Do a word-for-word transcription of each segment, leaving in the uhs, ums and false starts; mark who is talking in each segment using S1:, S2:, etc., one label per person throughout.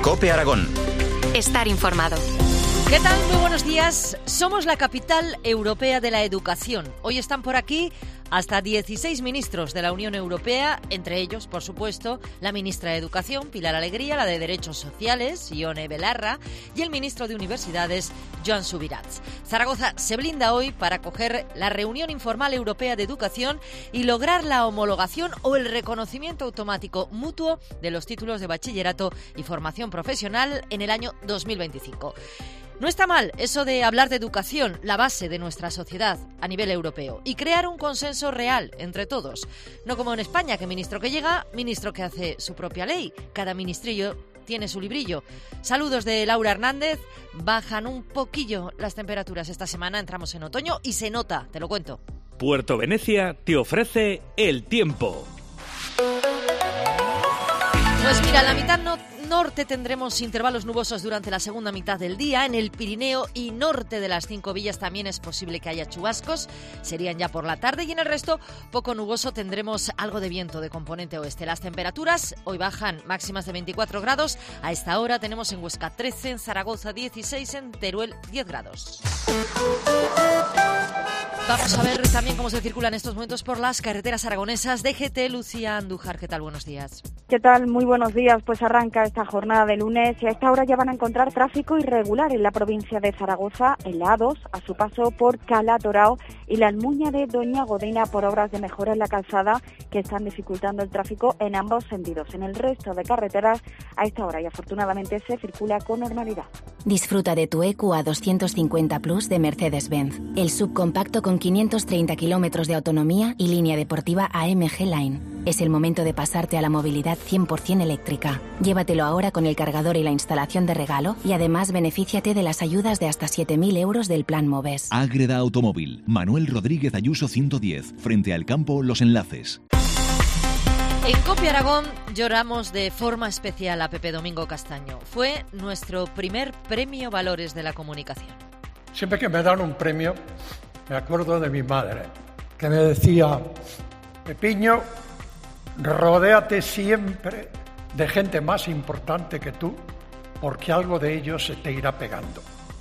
S1: COPE Aragón.
S2: Estar informado.
S3: ¿Qué tal? Muy buenos días. Somos la capital europea de la educación. Hoy están por aquí hasta dieciséis ministros de la Unión Europea, entre ellos, por supuesto, la ministra de Educación, Pilar Alegría, la de Derechos Sociales, Ione Belarra, y el ministro de Universidades, Joan Subirats. Zaragoza se blinda hoy para acoger la reunión informal europea de educación y lograr la homologación o el reconocimiento automático mutuo de los títulos de bachillerato y formación profesional en el año dos mil veinticinco. No está mal eso de hablar de educación, la base de nuestra sociedad a nivel europeo, y crear un consenso real entre todos. No como en España, que ministro que llega, ministro que hace su propia ley. Cada ministrillo tiene su librillo. Saludos de Laura Hernández. Bajan un poquillo las temperaturas esta semana, entramos en otoño y se nota, te lo cuento.
S4: Puerto Venecia te ofrece el tiempo.
S3: Pues mira, en la mitad no, norte tendremos intervalos nubosos durante la segunda mitad del día. En el Pirineo y norte de las cinco villas también es posible que haya chubascos. Serían ya por la tarde y en el resto poco nuboso. Tendremos algo de viento de componente oeste. Las temperaturas hoy bajan máximas de veinticuatro grados. A esta hora tenemos en Huesca trece, en Zaragoza dieciséis, en Teruel diez grados. Vamos a ver también cómo se circulan en estos momentos por las carreteras aragonesas. D G T, Lucía Andújar, ¿qué tal? Buenos días.
S5: ¿Qué tal? Muy buenos días. Pues arranca esta jornada de lunes y a esta hora ya van a encontrar tráfico irregular en la provincia de Zaragoza, en la A dos, a su paso por Cala Torao y la Almuña de Doña Godina por obras de mejora en la calzada que están dificultando el tráfico en ambos sentidos. En el resto de carreteras a esta hora y afortunadamente se circula con normalidad.
S2: Disfruta de tu E Q A doscientos cincuenta Plus de Mercedes-Benz, el subcompacto con quinientos treinta kilómetros de autonomía y línea deportiva A M G Line. Es el momento de pasarte a la movilidad cien por ciento eléctrica. Llévatelo ahora con el cargador y la instalación de regalo y además benefíciate de las ayudas de hasta siete mil euros del Plan Moves.
S6: Ágreda Automóvil, Manuel Rodríguez Ayuso ciento diez, frente al campo Los Enlaces.
S3: En COPE Aragón lloramos de forma especial a Pepe Domingo Castaño. Fue nuestro primer premio Valores de la Comunicación.
S7: Siempre que me dan un premio, me acuerdo de mi madre, que me decía: Pepiño, rodéate siempre de gente más importante que tú, porque algo de ello se te irá pegando.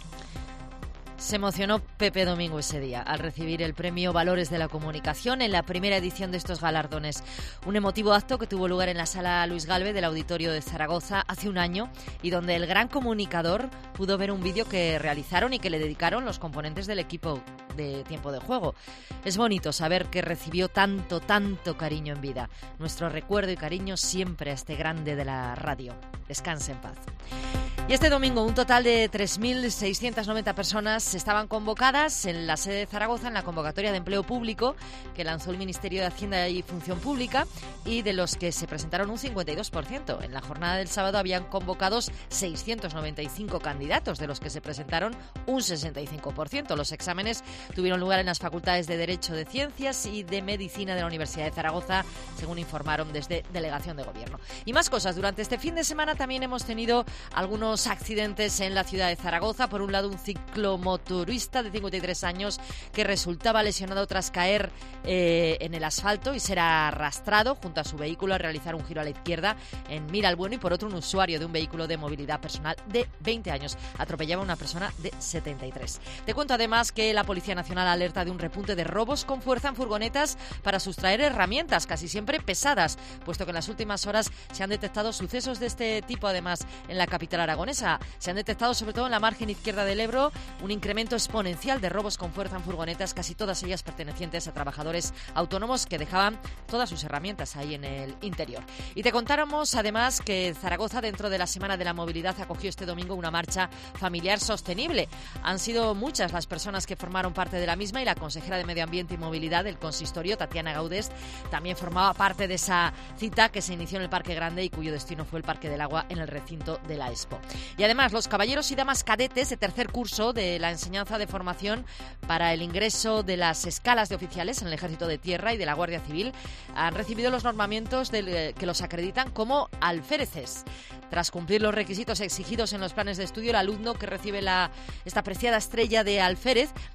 S3: Se emocionó Pepe Domingo ese día al recibir el premio Valores de la Comunicación en la primera edición de estos galardones. Un emotivo acto que tuvo lugar en la Sala Luis Galve del Auditorio de Zaragoza hace un año y donde el gran comunicador pudo ver un vídeo que realizaron y que le dedicaron los componentes del equipo de Tiempo de Juego. Es bonito saber que recibió tanto, tanto cariño en vida. Nuestro recuerdo y cariño siempre a este grande de la radio. Descanse en paz. Y este domingo un total de tres mil seiscientas noventa personas estaban convocadas en la sede de Zaragoza en la convocatoria de empleo público que lanzó el Ministerio de Hacienda y Función Pública y de los que se presentaron un cincuenta y dos por ciento. En la jornada del sábado habían convocados seiscientos noventa y cinco candidatos, de los que se presentaron un sesenta y cinco por ciento. Los exámenes tuvieron lugar en las facultades de Derecho, de Ciencias y de Medicina de la Universidad de Zaragoza, según informaron desde Delegación de Gobierno. Y más cosas. Durante este fin de semana también hemos tenido algunos accidentes en la ciudad de Zaragoza. Por un lado, un ciclomotorista de cincuenta y tres años que resultaba lesionado tras caer eh, en el asfalto y ser arrastrado junto a su vehículo al realizar un giro a la izquierda en Miralbueno, y por otro, un usuario de un vehículo de movilidad personal de veinte años atropellaba a una persona de setenta y tres. Te cuento además que la Policía Nacional alerta de un repunte de robos con fuerza en furgonetas para sustraer herramientas, casi siempre pesadas, puesto que en las últimas horas se han detectado sucesos de este tipo, además, en la capital aragonesa. Se han detectado sobre todo en la margen izquierda del Ebro un incremento exponencial de robos con fuerza en furgonetas, casi todas ellas pertenecientes a trabajadores autónomos que dejaban todas sus herramientas ahí en el interior. Y te contáramos además que Zaragoza, dentro de la Semana de la Movilidad, acogió este domingo una marcha familiar sostenible. Han sido muchas las personas que formaron parte de la misma y la consejera de Medio Ambiente y Movilidad del consistorio, Tatiana Gaudés, también formaba parte de esa cita que se inició en el Parque Grande y cuyo destino fue el Parque del Agua en el recinto de la Expo. Y además, los caballeros y damas cadetes de tercer curso de la enseñanza de formación para el ingreso de las escalas de oficiales en el Ejército de Tierra y de la Guardia Civil han recibido los normamientos del, que los acreditan como alféreces. Tras cumplir los requisitos exigidos en los planes de estudio, el alumno que recibe la, esta preciada estrella de alférez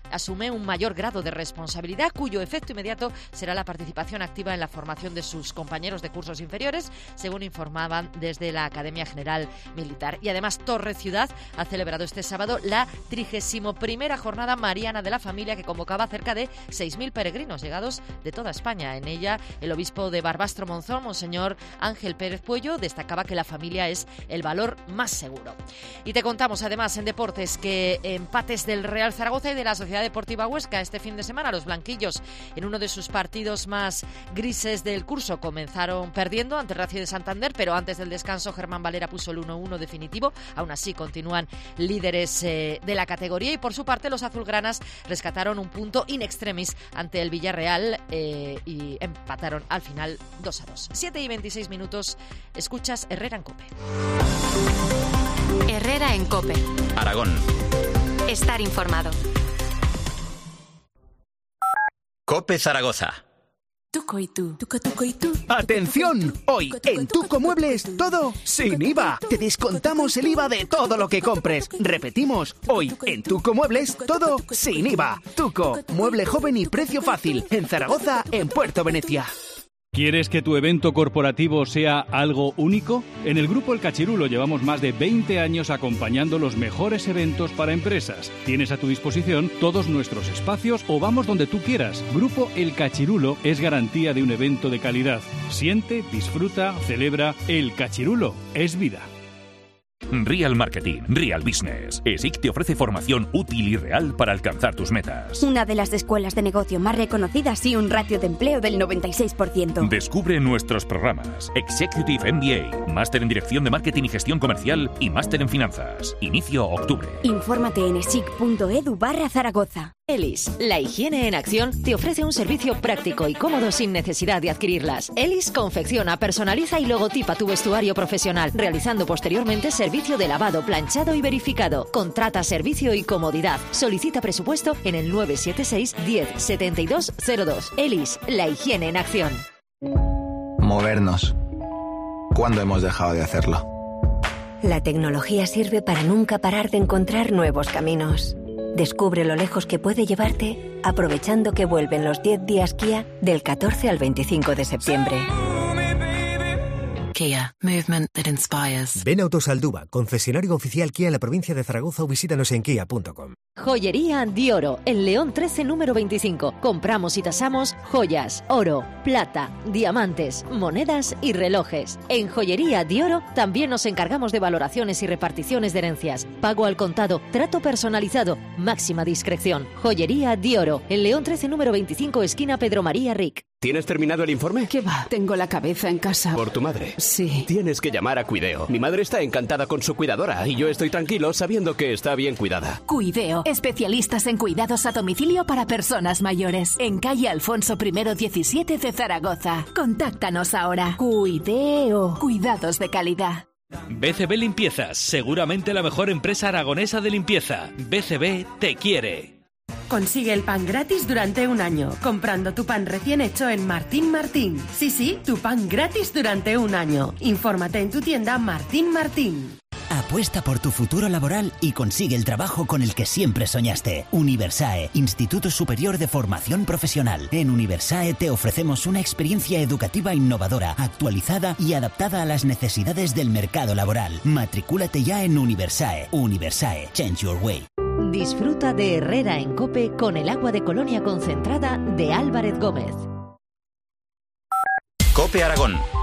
S3: asume un mayor grado de responsabilidad, cuyo efecto inmediato será la participación activa en la formación de sus compañeros de cursos inferiores, según informaban desde la Academia General Militar. Y además Torre Ciudad ha celebrado este sábado la trigésima primera Jornada Mariana de la Familia, que convocaba a cerca de seis mil peregrinos llegados de toda España. En ella, el obispo de Barbastro Monzón, Monseñor Ángel Pérez Puello, destacaba que la familia es el valor más seguro. Y te contamos además en deportes que empates del Real Zaragoza y de la Sociedad Deportiva Huesca este fin de semana. Los blanquillos, en uno de sus partidos más grises del curso, comenzaron perdiendo ante el Racing de Santander, pero antes del descanso Germán Valera puso el uno uno definitivo. Aún así continúan líderes eh, de la categoría, y por su parte los azulgranas rescataron un punto in extremis ante el Villarreal eh, y empataron al final dos a dos. siete y veintiséis minutos, escuchas Herrera en COPE.
S1: Herrera en COPE.
S8: Aragón.
S1: Estar informado.
S8: COPE Zaragoza.
S1: Tuco y tú. Tuco, tuco y tú.
S9: ¡Atención! Hoy en Tuco Muebles todo sin I V A. Te descontamos el I V A de todo lo que compres. Repetimos, hoy en Tuco Muebles todo sin I V A. Tuco, mueble joven y precio fácil. En Zaragoza, en Puerto Venecia.
S4: ¿Quieres que tu evento corporativo sea algo único? En el Grupo El Cachirulo llevamos más de veinte años acompañando los mejores eventos para empresas. Tienes a tu disposición todos nuestros espacios o vamos donde tú quieras. Grupo El Cachirulo es garantía de un evento de calidad. Siente, disfruta, celebra. El Cachirulo es vida.
S10: Real Marketing, Real Business. E S I C te ofrece formación útil y real para alcanzar tus metas.
S11: Una de las escuelas de negocio más reconocidas y un ratio de empleo del noventa y seis por ciento.
S10: Descubre nuestros programas. Executive M B A, Máster en Dirección de Marketing y Gestión Comercial y Máster en Finanzas. Inicio octubre.
S11: Infórmate en esic.edu barra Zaragoza.
S3: Elis, la higiene en acción, te ofrece un servicio práctico y cómodo sin necesidad de adquirirlas. Elis confecciona, personaliza y logotipa tu vestuario profesional, realizando posteriormente servicio de lavado, planchado y verificado. Contrata servicio y comodidad. Solicita presupuesto en el nueve siete seis, diez, setenta y dos cero dos. Elis, la higiene en acción.
S12: Movernos. ¿Cuándo hemos dejado de hacerlo?
S13: La tecnología sirve para nunca parar de encontrar nuevos caminos. Descubre lo lejos que puede llevarte aprovechando que vuelven los diez días Kia del catorce al veinticinco de septiembre.
S14: Kia, movement that inspires.
S15: Ven a Autosalduba, concesionario oficial Kia en la provincia de Zaragoza, o visítanos en kia punto com.
S3: Joyería Dioro, en León trece, número veinticinco. Compramos y tasamos joyas, oro, plata, diamantes, monedas y relojes. En Joyería Dioro también nos encargamos de valoraciones y reparticiones de herencias. Pago al contado, trato personalizado, máxima discreción. Joyería Dioro, en León trece, número veinticinco, esquina Pedro María Ric.
S16: ¿Tienes terminado el informe?
S14: ¿Qué va? Tengo la cabeza en casa.
S16: ¿Por tu madre?
S14: Sí.
S16: Tienes que llamar a Cuideo. Mi madre está encantada con su cuidadora y yo estoy tranquilo sabiendo que está bien cuidada.
S17: Cuideo, especialistas en cuidados a domicilio para personas mayores. En calle Alfonso primero diecisiete de Zaragoza. Contáctanos ahora. Cuideo, cuidados de calidad.
S4: B C B Limpiezas, seguramente la mejor empresa aragonesa de limpieza. B C B te quiere.
S18: Consigue el pan gratis durante un año, comprando tu pan recién hecho en Martín Martín. Sí, sí, tu pan gratis durante un año. Infórmate en tu tienda Martín Martín.
S19: Apuesta por tu futuro laboral y consigue el trabajo con el que siempre soñaste. Universae, Instituto Superior de Formación Profesional. En Universae te ofrecemos una experiencia educativa innovadora, actualizada y adaptada a las necesidades del mercado laboral. Matricúlate ya en Universae. Universae, change your way.
S3: Disfruta de Herrera en COPE con el agua de colonia concentrada de Álvarez Gómez.
S8: COPE Aragón.